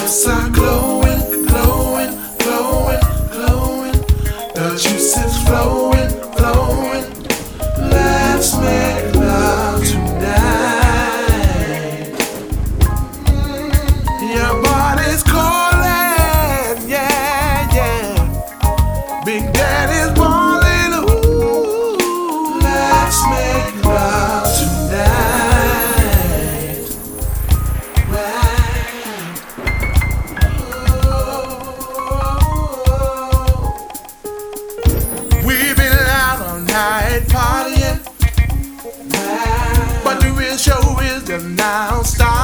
lips are glowing, glowing, glowing, glowing. The juice is flowing, flowing. Let's make love tonight. Your body's calling, yeah, yeah. Big Daddy's balling, ooh. Let's make love tonight. We've been out all night partying, but the real show is just now starting.